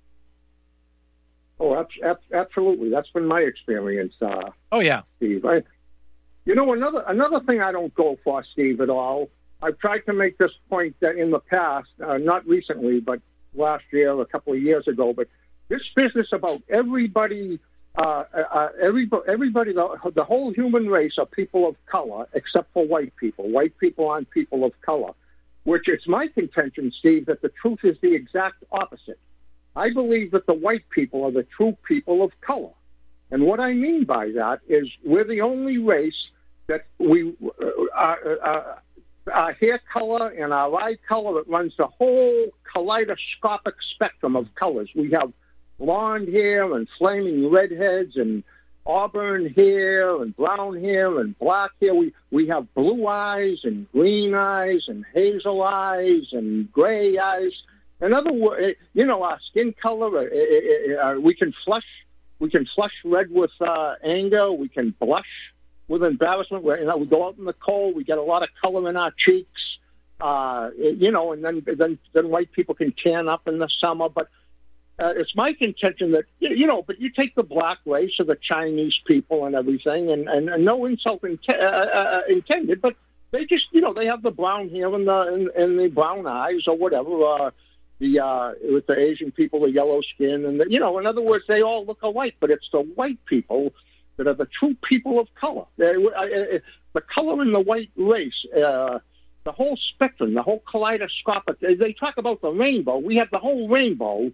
Oh, absolutely. That's been my experience. Oh yeah, Steve. Another thing I don't go for, Steve, at all I've tried to make this point that in the past, not recently, but last year, a couple of years ago, but this business about everybody, the whole human race are people of color, except for white people. White people aren't people of color, which it's my contention, Steve, that the truth is the exact opposite. I believe that the white people are the true people of color. And what I mean by that is we're the only race that our hair color and our eye color, it runs the whole kaleidoscopic spectrum of colors. We have blonde hair and flaming redheads and auburn hair and brown hair and black hair. We have blue eyes and green eyes and hazel eyes and gray eyes. In other words, our skin color, we can flush red with anger. We can blush with embarrassment. We go out in the cold. We get a lot of color in our cheeks. And then white people can tan up in the summer. But it's my contention that, but you take the black race or the Chinese people and everything, and no insult intended, but they just, they have the brown hair and the brown eyes or whatever. With the Asian people, the yellow skin, and in other words, they all look alike, but it's the white people that are the true people of color. The color in the white race, the whole spectrum, the whole kaleidoscopic. They talk about the rainbow. We have the whole rainbow.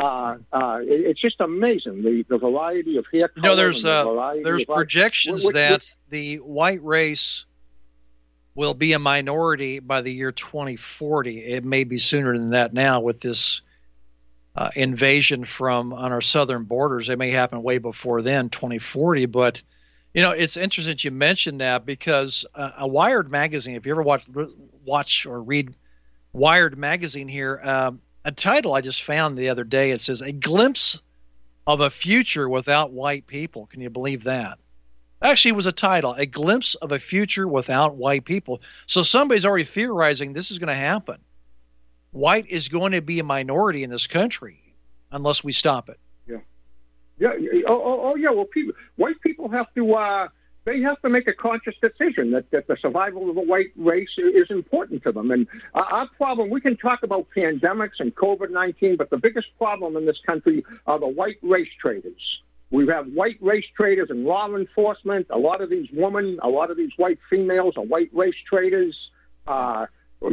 It's just amazing the variety of hair color. There's projections that the white race will be a minority by the year 2040. It may be sooner than that now with this invasion on our southern borders. It may happen way before then, 2040. But, it's interesting that you mentioned that because a Wired magazine, if you ever watch or read Wired magazine here, a title I just found the other day, it says, "A Glimpse of a Future Without White People." Can you believe that? Actually, it was a title, "A Glimpse of a Future Without White People." So somebody's already theorizing this is going to happen. White is going to be a minority in this country unless we stop it. Yeah. Oh, yeah. Well, white people have to. They have to make a conscious decision that the survival of the white race is important to them. And our problem, we can talk about pandemics and COVID-19, but the biggest problem in this country are the white race traders. We have white race traders in law enforcement. A lot of these white females are white race traders. I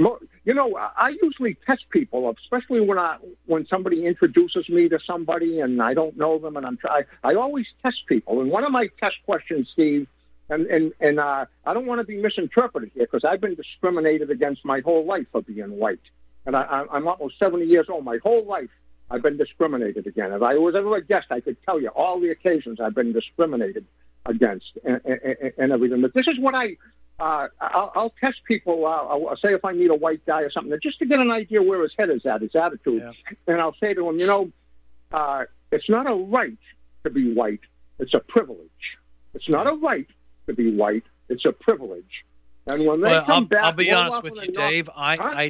usually test people, especially when somebody introduces me to somebody and I don't know them, and I always test people. And one of my test questions, Steve, and I don't want to be misinterpreted here because I've been discriminated against my whole life for being white, and I'm almost 70 years old. My whole life I've been discriminated against. If I was ever a guest, I could tell you all the occasions I've been discriminated against and everything. But this is what I'll test people. I'll say if I meet a white guy or something, just to get an idea where his head is at, his attitude. Yeah. And I'll say to him, it's not a right to be white. It's a privilege. It's not a right to be white. It's a privilege. And when they come back, I'll be honest with you, Dave. I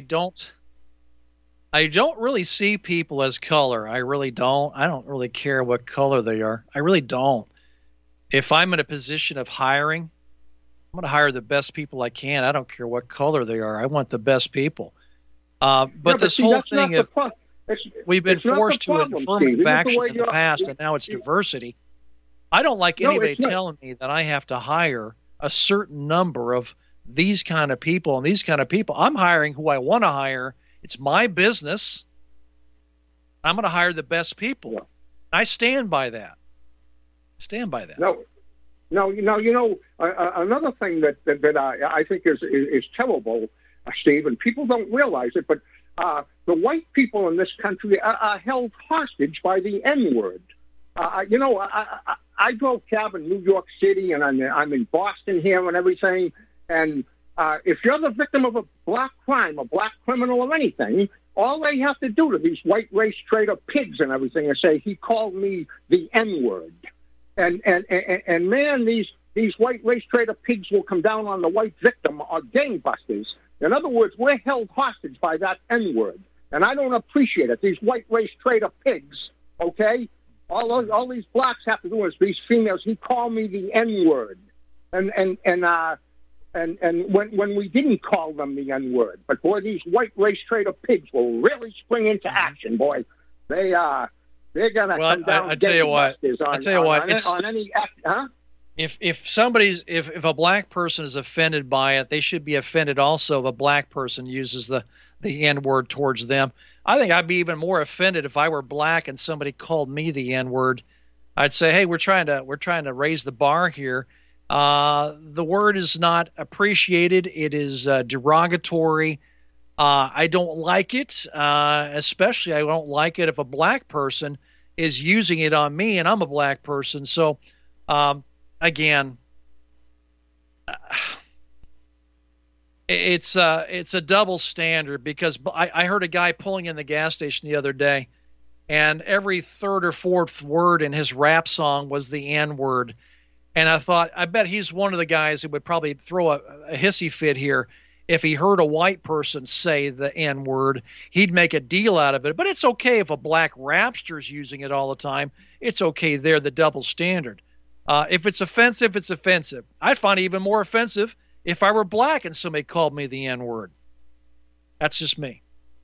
don't really see people as color. I really don't. I don't really care what color they are. I really don't. If I'm in a position of hiring, I'm going to hire the best people I can. I don't care what color they are. I want the best people. But this whole thing of we've been forced to affirmative action in the past, and now it's diversity. I don't like anybody telling me that I have to hire a certain number of these kind of people and these kind of people. I'm hiring who I want to hire. It's my business. I'm going to hire the best people. Yeah. I stand by that. No, another thing that I think is terrible, Steve, and people don't realize it, but the white people in this country are held hostage by the N-word. I drove cab in New York City, and I'm in Boston here and everything, and if you're the victim of a black crime, a black criminal or anything, all they have to do to these white race trader pigs and everything is say, he called me the N-word. And man, these white race trader pigs will come down on the white victim or gangbusters. In other words, we're held hostage by that N-word. And I don't appreciate it. These white race trader pigs, okay? All these blacks have to do is these females, he called me the N-word. And and when we didn't call them the N-word. But, boy, these white race trader pigs will really spring into action, boy. They're going to come down. I tell you what. On any act, huh? If a black person is offended by it, they should be offended also if a black person uses the N-word towards them. I think I'd be even more offended if I were black and somebody called me the N-word. I'd say, hey, we're trying to raise the bar here. The word is not appreciated. It is derogatory. I don't like it. Especially I don't like it if a black person is using it on me and I'm a black person. So, again, it's a double standard because I heard a guy pulling in the gas station the other day, and every third or fourth word in his rap song was the N-word. And I thought, I bet he's one of the guys who would probably throw a hissy fit here. If he heard a white person say the N-word, he'd make a deal out of it. But it's okay if a black rapster's using it all the time. It's okay there, the double standard. If it's offensive, it's offensive. I'd find it even more offensive if I were black and somebody called me the N-word. That's just me.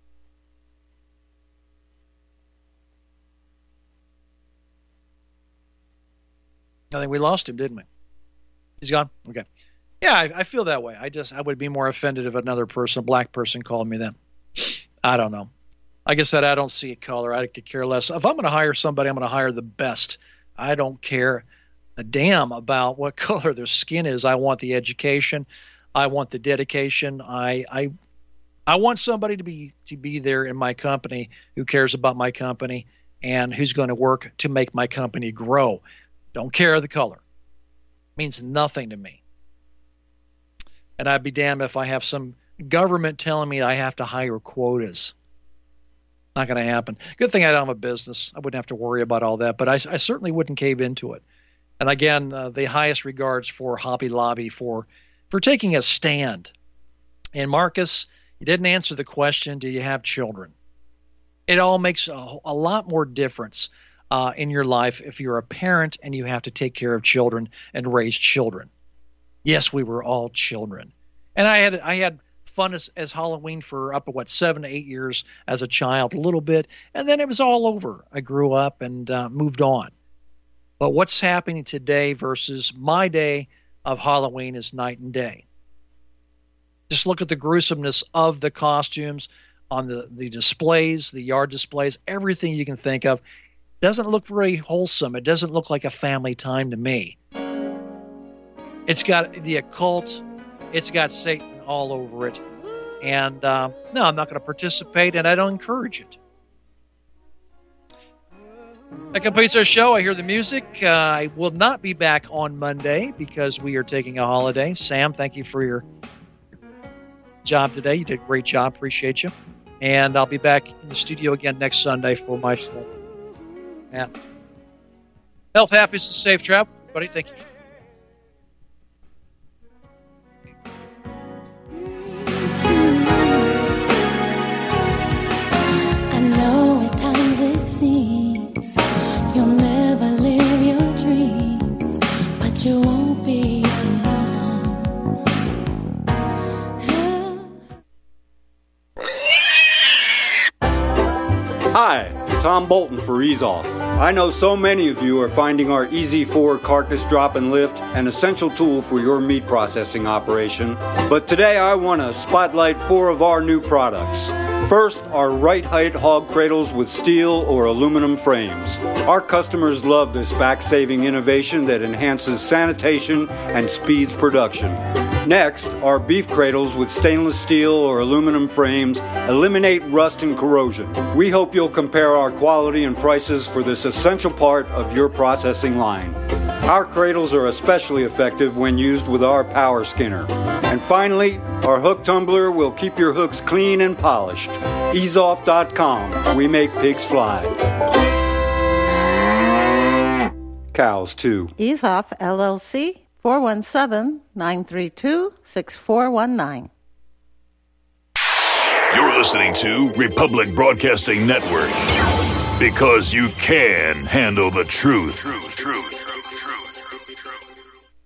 I think we lost him, didn't we? He's gone? Okay. Yeah, I feel that way. I would be more offended if another person, a black person, called me then. I don't know. Like I said, I don't see a color. I could care less. If I'm going to hire somebody, I'm going to hire the best. I don't care a damn about what color their skin is. I want the education. I want the dedication. I want somebody to be there in my company who cares about my company and who's going to work to make my company grow. Don't care the color. It means nothing to me. And I'd be damned if I have some government telling me I have to hire quotas. Not going to happen. Good thing I don't have a business. I wouldn't have to worry about all that, but I certainly wouldn't cave into it. And again, the highest regards for Hobby Lobby for taking a stand. And Marcus, you didn't answer the question, do you have children? It all makes a lot more difference in your life if you're a parent and you have to take care of children and raise children. Yes, we were all children. And I had fun as Halloween for up to 7 to 8 years as a child, a little bit, and then it was all over. I grew up and moved on. But what's happening today versus my day of Halloween is night and day. Just look at the gruesomeness of the costumes on the displays, the yard displays, everything you can think of. Doesn't look very wholesome. It doesn't look like a family time to me. It's got the occult. It's got Satan all over it. And no, I'm not going to participate, and I don't encourage it. That completes our show. I hear the music. I will not be back on Monday because we are taking a holiday. Sam, thank you for your job today. You did a great job. Appreciate you. And I'll be back in the studio again next Sunday for my show. Yeah. Health, happiness, and safe travel. Everybody, thank you. I know at times it seems you'll never live your dreams, but you won't be alone. Hi, Tom Bolton for Ease Off. I know so many of you are finding our Easy 4 carcass drop and lift an essential tool for your meat processing operation, but today I want to spotlight 4 of our new products. First, our right height hog cradles with steel or aluminum frames. Our customers love this back-saving innovation that enhances sanitation and speeds production. Next, our beef cradles with stainless steel or aluminum frames eliminate rust and corrosion. We hope you'll compare our quality and prices for this essential part of your processing line. Our cradles are especially effective when used with our power skinner. And finally, our hook tumbler will keep your hooks clean and polished. EaseOff.com. We make pigs fly. Cows, too. Ease Off, LLC, 417-932-6419. You're listening to Republic Broadcasting Network. Because you can handle the truth.